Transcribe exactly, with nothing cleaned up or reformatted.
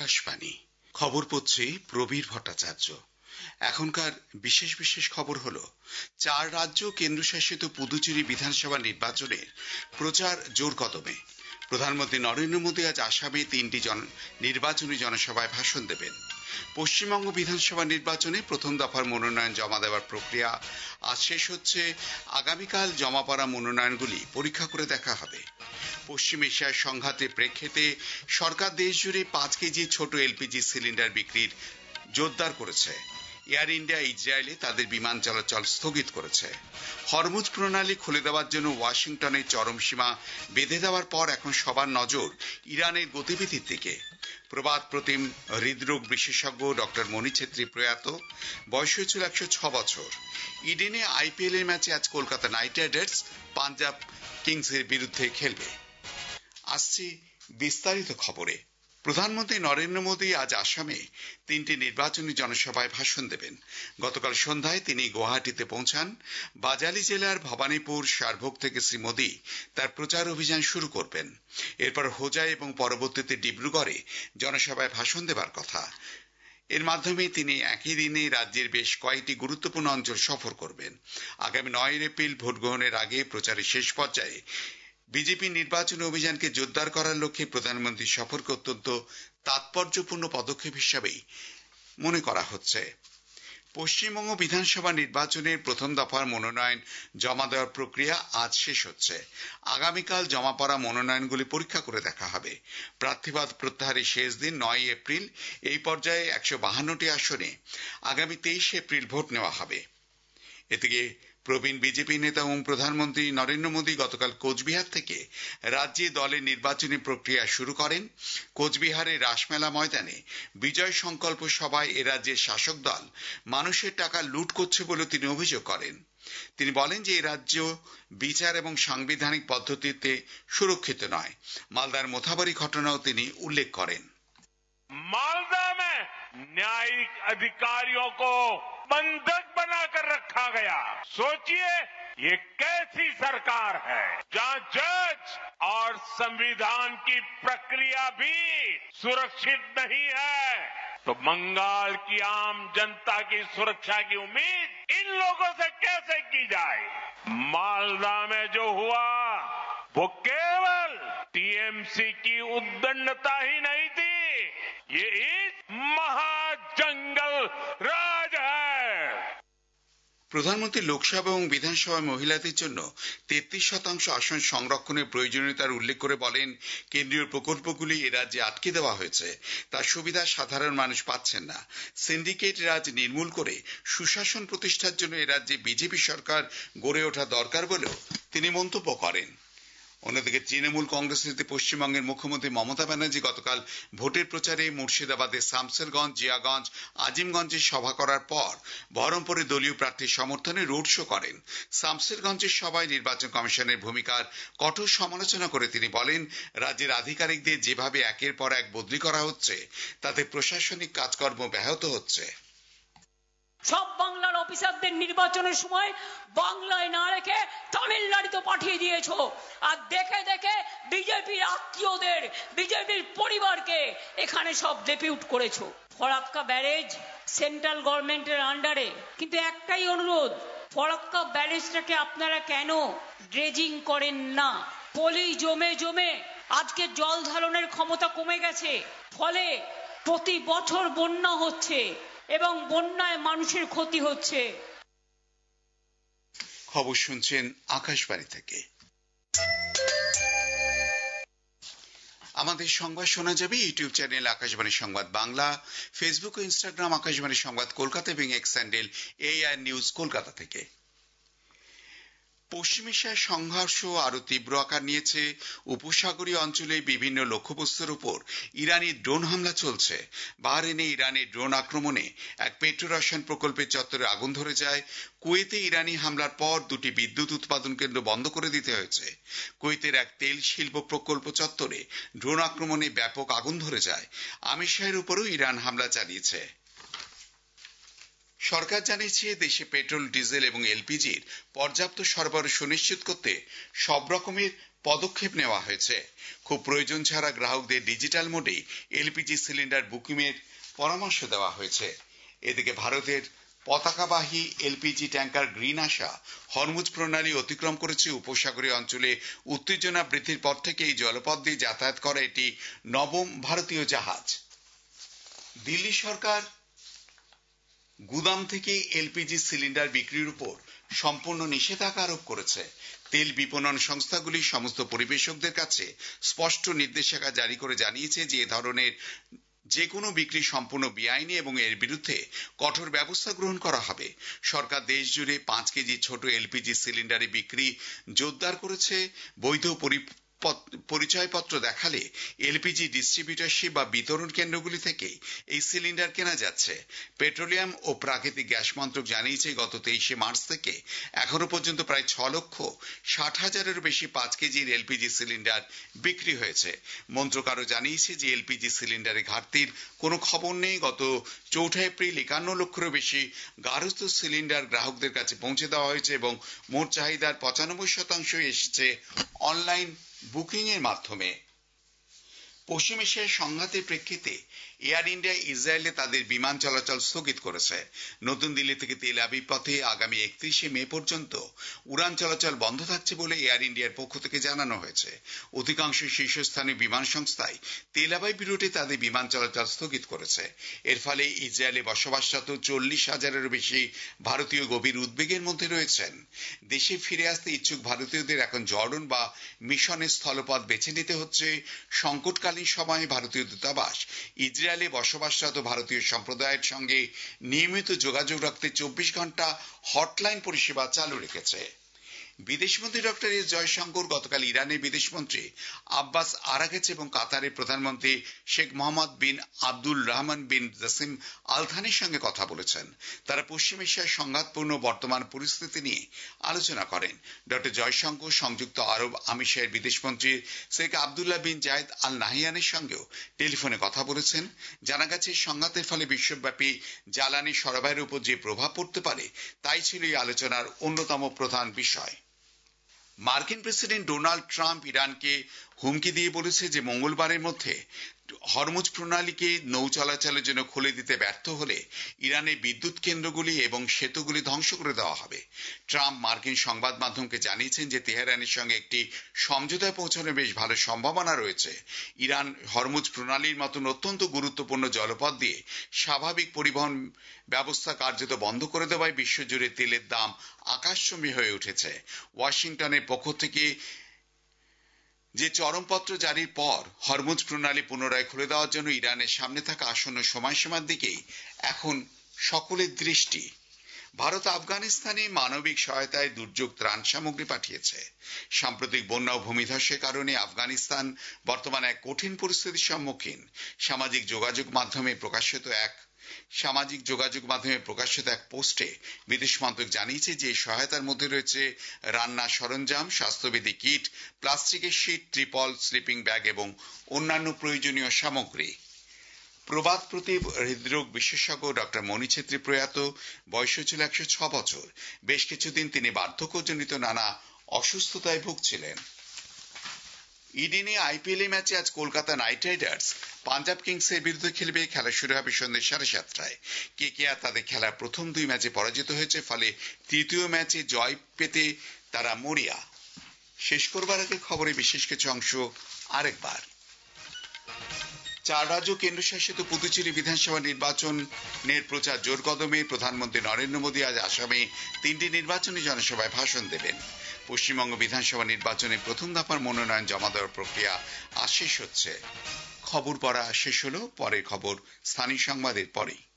আকাশবাণী খবর পড়ছি প্রবীর ভট্টাচার্য। এখনকার বিশেষ বিশেষ খবর হলো, চার রাজ্য কেন্দ্রশাসিত পুদুচেরি বিধানসভা নির্বাচনের প্রচার জোর কদমে। প্রধানমন্ত্রী নরেন্দ্র মোদী আজ আসামে তিনটি নির্বাচনী জনসভায় ভাষণ দেবেন। পশ্চিমবঙ্গ বিধানসভা নির্বাচনে প্রথম দফার মনোনয়ন জমা দেওয়ার প্রক্রিয়া আজ শেষ হচ্ছে। আগামীকাল জমা পড়া মনোনয়নগুলি পরীক্ষা করে দেখা হবে। পশ্চিম এশিয়ার সংঘাতের প্রেক্ষিতে সরকার দেশ জুড়ে পাঁচ কেজি ছোট এলপিজি সিলিন্ডার বিক্রির জোরদার করেছে। এয়ার ইন্ডিয়া ইসরায়েলে তাদের বিমান চলাচল স্থগিত করেছে। হরমুজ প্রণালী খুলে দেওয়ার জন্য ওয়াশিংটনে চরম সীমা বেঁধে দেওয়ার পর এখন সবার নজর ইরানের গতিবিধির দিকে। প্রবাদ প্রতিম হৃদরোগ বিশেষজ্ঞ ডক্টর মণি ছেত্রী প্রয়াত, বয়স হয়েছিল একশো ছ বছর। ইডেনে আইপিএল এর ম্যাচে আজ কলকাতা নাইট রাইডার্স পাঞ্জাব কিংসের বিরুদ্ধে খেলবে। আসছে বিস্তারিত খবরে। প্রধানমন্ত্রী নরেন্দ্র মোদী আজ আসামে তিনটি নির্বাচনী জনসভায় ভাষণ দেবেন। গতকাল সন্ধ্যায় তিনি গুয়াহাটিতে পৌঁছান। বাজালি জেলার ভবানীপুর শারভোগ থেকে শ্রী মোদী তার প্রচার অভিযান শুরু করবেন। এরপর হোজাই এবং পরবর্তীতে ডিব্রুগড়ে জনসভায় ভাষণ দেবার কথা। এর মাধ্যমে তিনি একই দিনে রাজ্যের বেশ কয়েকটি গুরুত্বপূর্ণ অঞ্চল সফর করবেন। আগামী নয় এপ্রিল ভোট গ্রহণের আগে প্রচারের শেষ পর্যায়ে বিজেপি নির্বাচনী অভিযানকে জোরদার করার লক্ষ্যে প্রধানমন্ত্রী সফরকে অত্যন্ত তাৎপর্যপূর্ণ পদক্ষেপ হিসাবেই মনে করা হচ্ছে। পশ্চিমবঙ্গ বিধানসভা নির্বাচনের প্রথম দফার মনোনয়ন জমা দেওয়ার প্রক্রিয়া আজ শেষ হচ্ছে। আগামীকাল জমা পড়া মনোনয়নগুলি পরীক্ষা করে দেখা হবে। প্রার্থীপদ প্রত্যাহারের শেষ দিন নয় এপ্রিল। এই পর্যায়ে একশো বাহান্নটি আসনে আগামী তেইশে এপ্রিল ভোট নেওয়া হবে। এদিকে প্রবীণ বিজেপি নেতা এবং প্রধানমন্ত্রী নরেন্দ্র মোদী গতকাল কোচবিহার থেকে রাজ্যে দলের নির্বাচনী প্রক্রিয়া শুরু করেন। কোচবিহারের রাসমেলা ময়দানে বিজয় সংকল্প সভায় এ রাজ্যের শাসক দল মানুষের টাকা লুট করছে বলে তিনি অভিযোগ করেন। তিনি বলেন যে এই রাজ্য বিচার এবং সাংবিধানিক পদ্ধতিতে সুরক্ষিত নয়। মালদার মোথাবাড়ি ঘটনাও তিনি উল্লেখ করেন। मालदा में न्यायिक अधिकारियों को बंधक बनाकर रखा गया। सोचिए ये कैसी सरकार है जहां जज और संविधान की प्रक्रिया भी सुरक्षित नहीं है, तो बंगाल की आम जनता की सुरक्षा की उम्मीद इन लोगों से कैसे की जाए। मालदा में जो हुआ वो केवल टीएमसी की उद्दंडता ही नहीं थी, ये एक महाजंगल राज है। প্রধানমন্ত্রী লোকসভা এবং বিধানসভায় মহিলাদের জন্য তেত্রিশ শতাংশ আসন সংরক্ষণের প্রয়োজনীয়তার উল্লেখ করে বলেন, কেন্দ্রীয় প্রকল্পগুলি এ রাজ্যে আটকে দেওয়া হয়েছে, তার সুবিধা সাধারণ মানুষ পাচ্ছেন না। সিন্ডিকেট রাজ নির্মূল করে সুশাসন প্রতিষ্ঠার জন্য এ রাজ্যে বিজেপি সরকার গড়ে ওঠা দরকার বলেও তিনি মন্তব্য করেন। অন্যদিকে তৃণমূল কংগ্রেস নেতা পশ্চিমবঙ্গের মুখ্যমন্ত্রী মমতা ব্যানার্জি গতকাল ভোটের প্রচারে মুর্শিদাবাদের শামসেরগঞ্জ, জিয়াগঞ্জ, আজিমগঞ্জে সভা করার পর বহরমপুরে দলীয় প্রার্থীর সমর্থনে রোড শো করেন। শামসেরগঞ্জের সভায় নির্বাচন কমিশনের ভূমিকার কঠোর সমালোচনা করে তিনি বলেন, রাজ্যের আধিকারিকদের যেভাবে একের পর এক বদলি করা হচ্ছে তাতে প্রশাসনিক কাজকর্ম ব্যাহত হচ্ছে। সব বাংলার অফিসারদের নির্বাচনের সময় বাংলায় না রেখে তামিলনাড়ুতে পাঠিয়ে দিয়েছো, আর দেখে দেখে বিজেপির আত্মীয়দের, বিজেপির পরিবারকে এখানে সব ডেপিউট করেছো। ফরাক্কা ব্যারেজ সেন্ট্রাল গভর্নমেন্টের আন্ডারে, কিন্তু একটাই অনুরোধ, ফরাক্কা ব্যারেজটাকে আপনারা কেন ড্রেজিং করেন না? পলি জমে জমে আজকে জল ধারণের ক্ষমতা কমে গেছে, ফলে প্রতি বছর বন্যা হচ্ছে এবং বন্যায় মানুষের ক্ষতি হচ্ছে। খবর শুনছেন আকাশবাণী থেকে। আমাদের সংবাদ শোনা যাবে ইউটিউব চ্যানেল আকাশবাণী সংবাদ বাংলা, ফেসবুক ও ইনস্টাগ্রাম আকাশবাণী সংবাদ কলকাতা এবং X handle AIR news Kolkata থেকে। পশ্চিম এশিয়ার সংঘর্ষ আরো তীব্র আকার নিয়েছে। উপসাগরীয় অঞ্চলে বিভিন্ন লক্ষ্যবস্তুর উপর ইরানি ড্রোন হামলা চলছে। বাহরেইনে ইরানের ড্রোন আক্রমণে এক পেট্রো রসায়ন প্রকল্পের চত্বরে আগুন ধরে যায়। কুয়েতে ইরানি হামলার পর দুটি বিদ্যুৎ উৎপাদন কেন্দ্র বন্ধ করে দিতে হয়েছে। কুয়েতের এক তেল শিল্প প্রকল্প চত্বরে ড্রোন আক্রমণে ব্যাপক আগুন ধরে যায়। আমির শাহের উপরও ইরান হামলা চালিয়েছে। সরকার জানিয়েছে দেশে পেট্রোল, ডিজেল এবং এলপিজির পর্যাপ্ত সরবরাহ সুনিশ্চিত করতে সব রকমের পদক্ষেপ নেওয়া হয়েছে। খুব প্রয়োজন ছাড়া গ্রাহকদের ডিজিটাল মোডে এলপিজি সিলিন্ডার বুকিংয়ের পরামর্শ দেওয়া হয়েছে। এদিকে ভারতের পতাকাবাহী LPG tanker Green Asha Hormuz প্রণালী অতিক্রম করেছে। উপসাগরীয় অঞ্চলে উত্তেজনা বৃদ্ধির পর থেকে এই জলপথ দিয়ে যাতায়াত করা এটি নবম ভারতীয় জাহাজ। দিল্লি সরকার গুদাম থেকে এলপিজি সিলিন্ডার বিক্রির উপর সম্পূর্ণ নিষেধাজ্ঞা আরোপ করেছে। তেল বিপণন সংস্থাগুলি সমস্ত পরিবেশকদের কাছে স্পষ্ট নির্দেশিকা জারি করে জানিয়েছে যে এ ধরনের যে কোনো বিক্রি সম্পূর্ণ বেআইনি এবং এর বিরুদ্ধে কঠোর ব্যবস্থা গ্রহণ করা হবে। সরকার দেশ জুড়ে পাঁচ কেজি ছোট এলপিজি সিলিন্ডারে বিক্রি জোরদার করেছে। বৈধ পরিচয়পত্র দেখালে এলপিজি ডিস্ট্রিবিউটরশিপ বা বিতরণ কেন্দ্রগুলি থেকে এই সিলিন্ডার কেনা যাচ্ছে। পেট্রোলিয়াম ও প্রাকৃতিক গ্যাস মন্ত্রক জানিয়েছে গত তেইশে মার্চ থেকে এখনো পর্যন্ত প্রায় ছ লক্ষ ষাট হাজারেরও বেশি পাঁচ কেজির এলপিজি সিলিন্ডার বিক্রি হয়েছে। মন্ত্রক আরো জানিয়েছে যে এলপিজি সিলিন্ডারে ঘাটতির কোনো খবর নেই। গত চৌঠা এপ্রিল একান্ন লক্ষেরও বেশি গার্হস্থ্য সিলিন্ডার গ্রাহকদের কাছে পৌঁছে দেওয়া হয়েছে এবং মোট চাহিদার পঁচানব্বই শতাংশ এসেছে অনলাইন বুকিং এর মাধ্যমে। পশ্চিম এশিয়ার সংঘাতের প্রেক্ষিতে এয়ার ইন্ডিয়া ইসরায়েলে তাদের বিমান চলাচল স্থগিত করেছে। নতুন দিল্লি থেকে তেল আবিব পথে আগামী একত্রিশে মে পর্যন্ত উড়ান চলাচল বন্ধ থাকছে বলে এয়ার ইন্ডিয়ার পক্ষ থেকে জানানো হয়েছে। অধিকাংশ শীর্ষস্থানীয় বিমান সংস্থাই তেল আবিব রুটে তাদের বিমান চলাচল স্থগিত করেছে। এর ফলে ইসরায়েলে বসবাসরত চল্লিশ হাজারেরও বেশি ভারতীয় গভীর উদ্বেগের মধ্যে রয়েছেন। দেশে ফিরে আসতে ইচ্ছুক ভারতীয়দের এখন জর্ডন বা মিশনের স্থলপথ বেছে নিতে হচ্ছে। সংকটকালীন সময়ে ভারতীয় দূতাবাস ইসরায়েলে বসবাসরত ভারতীয় সম্প্রদায়ের সঙ্গে নিয়মিত যোগাযোগ রাখতে চব্বিশ ঘন্টা হটলাইন পরিষেবা চালু রেখেছে। বিদেশমন্ত্রী ডক্টর এস জয়শঙ্কর গতকাল ইরানের বিদেশমন্ত্রী আব্বাস আরাঘচি এবং কাতারের প্রধানমন্ত্রী শেখ মোহাম্মদ বিন আব্দুল রহমান বিন জাসিম আল থানির সঙ্গে কথা বলেছেন। তারা পশ্চিম এশিয়ার সংঘাতপূর্ণ বর্তমান পরিস্থিতি নিয়ে আলোচনা করেন। ডক্টর জয়শঙ্কর সংযুক্ত আরব আমিরাতের বিদেশমন্ত্রী শেখ আবদুল্লাহ বিন জায়েদ আল নাহিয়ানের সঙ্গেও টেলিফোনে কথা বলেছেন। জানা গেছে সংঘাতের ফলে বিশ্বব্যাপী জ্বালানি সরবরাহের উপর যে প্রভাব পড়তে পারে তাই ছিল এই আলোচনার অন্যতম প্রধান বিষয়। মার্কিন প্রেসিডেন্ট ডোনাল্ড ট্রাম্প ইরানকে হুমকি দিয়ে বলেছে যে মঙ্গলবারের মধ্যে হরমুজ প্রণালীকে নৌ চলাচলের জন্য খুলে দিতে ব্যর্থ হলে ইরানের বিদ্যুৎ কেন্দ্রগুলি এবং সেতুগুলি ধ্বংস করে দেওয়া হবে। ট্রাম্প মার্কিন সংবাদ মাধ্যমকে জানিয়েছেন যে তেহরানের সঙ্গে একটি সমঝোতায় পৌঁছানোর বেশ ভালো সম্ভাবনা রয়েছে। ইরান হরমুজ প্রণালীর মতন অত্যন্ত গুরুত্বপূর্ণ জলপথ দিয়ে স্বাভাবিক পরিবহন ব্যবস্থা কার্যত বন্ধ করে দেওয়ায় বিশ্বজুড়ে তেলের দাম আকাশচুম্বী হয়ে উঠেছে। ওয়াশিংটনের পক্ষ থেকে যে চরমপত্র জারির পর হরমুজ প্রণালী পুনরায় খুলে দেওয়ার জন্য ইরানের সামনে থাকা আসন্ন সময়সীমার দিকেই এখন সকলের দৃষ্টি। ভারত আফগানিস্তানে মানবিক সহায়তায় দুর্যোগ ত্রাণ সামগ্রী পাঠিয়েছে। সাম্প্রতিক বন্যা ও ভূমিধসের কারণে আফগানিস্তান বর্তমানে এক কঠিন পরিস্থিতির সম্মুখীন। সামাজিক যোগাযোগ মাধ্যমে প্রকাশিত এক সামাজিক যোগাযোগ মাধ্যমে প্রকাশিত এক পোস্টে বিদেশ মন্ত্রক জানিয়েছে যে সহায়তার মধ্যে রয়েছে রান্নার সরঞ্জাম, স্বাস্থ্যবিধি কিট, প্লাস্টিকের শীট, ত্রিপল, স্লিপিং ব্যাগ এবং অন্যান্য প্রয়োজনীয় সামগ্রী। প্রবাদ প্রতীপ হৃদরোগ বিশেষজ্ঞ ডক্টর মণি ছেত্রী প্রয়াত। বয়স ছিল একশো ছ বছর। বেশ কিছুদিন তিনি বার্ধক্যজনিত নানা অসুস্থতায় ভুগছিলেন। ইডেনে আইপিএল এ ম্যাচে আজ কলকাতা নাইট রাইডার্স পাঞ্জাব কিংসের বিরুদ্ধে খেলবে। খেলা শুরু হবে সন্ধ্যে সাড়ে সাতটায়। কেকেআর তাদের খেলার প্রথম দুই ম্যাচে পরাজিত হয়েছে, ফলে তৃতীয় ম্যাচে জয় পেতে তারা মরিয়া। শেষ করবার আগে খবরে বিশেষ কিছু অংশ আরেকবার। চার রাজ্য কেন্দ্রশাসিত পুদুচেরি বিধানসভা নির্বাচনের প্রচার জোর কদমে। প্রধানমন্ত্রী নরেন্দ্র মোদী আজ আসামে তিনটি নির্বাচনী জনসভায় ভাষণ দেবেন। পশ্চিমবঙ্গ বিধানসভা নির্বাচনে প্রথম দফার মনোনয়ন জমা দেওয়ার প্রক্রিয়া আজ শেষ হচ্ছে। খবর পড়া শেষ হলো। পরের খবর স্থানীয় সংবাদের পরেই।